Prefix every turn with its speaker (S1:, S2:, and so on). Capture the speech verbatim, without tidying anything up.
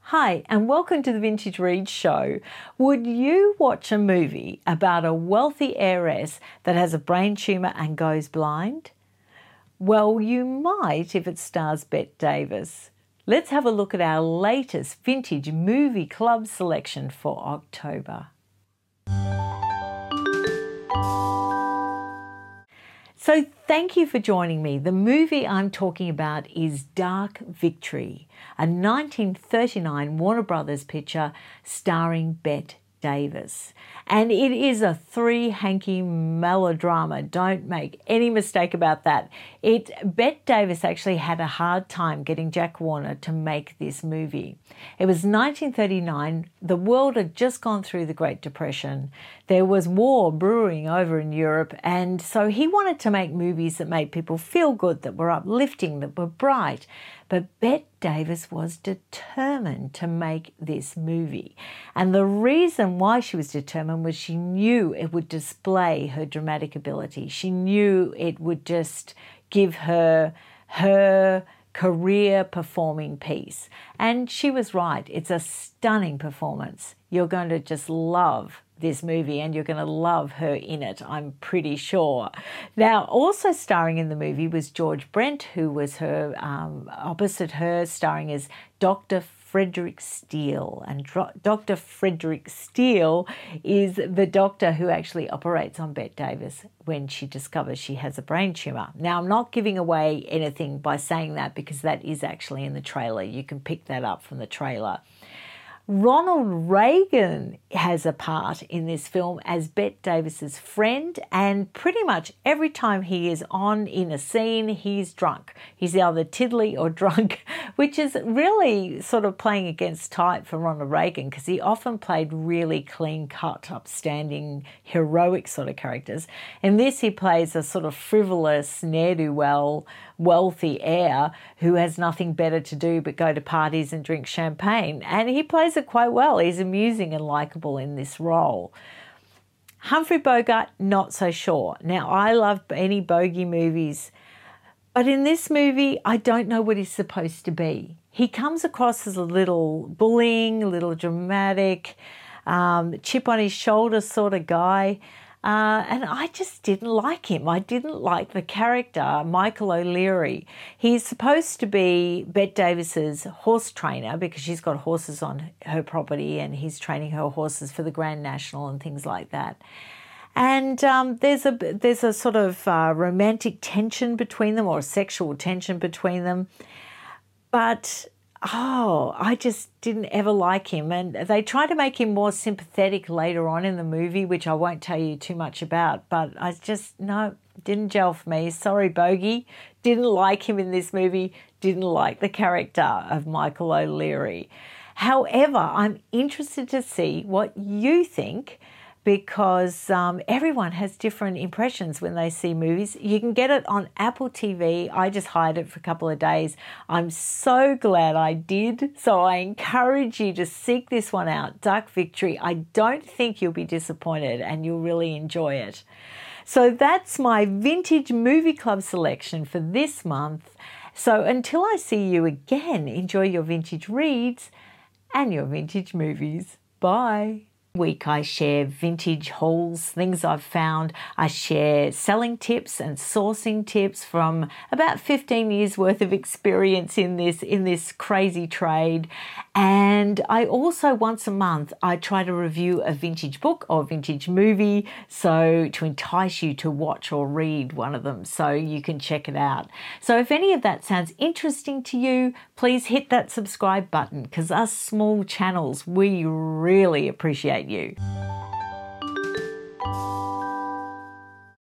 S1: Hi, and welcome to the Vintage Read Show. Would you watch a movie about a wealthy heiress that has a brain tumour and goes blind? Well, you might if it stars Bette Davis. Let's have a look at our latest Vintage Movie Club selection for October. So thank you for joining me. The movie I'm talking about is Dark Victory, a nineteen thirty-nine Warner Brothers picture starring Bette Davis. And it is a three-hanky melodrama. Don't make any mistake about that. It Bette Davis actually had a hard time getting Jack Warner to make this movie. It was nineteen thirty-nine. The world had just gone through the Great Depression. There was war brewing over in Europe, and so he wanted to make movies that made people feel good, that were uplifting, that were bright. But Bette Davis was determined to make this movie. And the reason why she was determined was she knew it would display her dramatic ability. She knew it would just give her her career performing piece. And she was right. It's a stunning performance. You're going to just love this movie and you're going to love her in it, I'm pretty sure. Now, also starring in the movie was George Brent, who was her um, opposite her, starring as Doctor Frederick Steele. And Doctor Frederick Steele is the doctor who actually operates on Bette Davis when she discovers she has a brain tumour. Now, I'm not giving away anything by saying that because that is actually in the trailer. You can pick that up from the trailer. Ronald Reagan has a part in this film as Bette Davis's friend, and pretty much every time he is on in a scene, he's drunk. He's either tiddly or drunk, which is really sort of playing against type for Ronald Reagan because he often played really clean-cut, upstanding, heroic sort of characters. In this, he plays a sort of frivolous, ne'er-do-well, wealthy heir who has nothing better to do but go to parties and drink champagne, and he plays it quite well. He's amusing and likable in this role. Humphrey Bogart, not so sure. Now, I love any bogey movies, but in this movie, I don't know what he's supposed to be. He comes across as a little bullying, a little dramatic, um, chip on his shoulder sort of guy. Uh, and I just didn't like him. I didn't like the character, Michael O'Leary. He's supposed to be Bette Davis's horse trainer because she's got horses on her property and he's training her horses for the Grand National and things like that. And um, there's a there's a sort of uh, romantic tension between them, or sexual tension between them. But oh, I just didn't ever like him. And they try to make him more sympathetic later on in the movie, which I won't tell you too much about. But I just, no, didn't gel for me. Sorry, Bogey. Didn't like him in this movie. Didn't like the character of Michael O'Leary. However, I'm interested to see what you think, because um, everyone has different impressions when they see movies. You can get it on Apple T V. I just hired it for a couple of days. I'm so glad I did. So I encourage you to seek this one out, Dark Victory. I don't think you'll be disappointed and you'll really enjoy it. So that's my Vintage Movie Club selection for this month. So until I see you again, enjoy your vintage reads and your vintage movies. Bye. Week I share vintage hauls, things I've found. I share selling tips and sourcing tips from about fifteen years worth of experience in this in this crazy trade. And I also, once a month, I try to review a vintage book or vintage movie, so to entice you to watch or read one of them so you can check it out. So if any of that sounds interesting to you, please hit that subscribe button, because us small channels, we really appreciate you.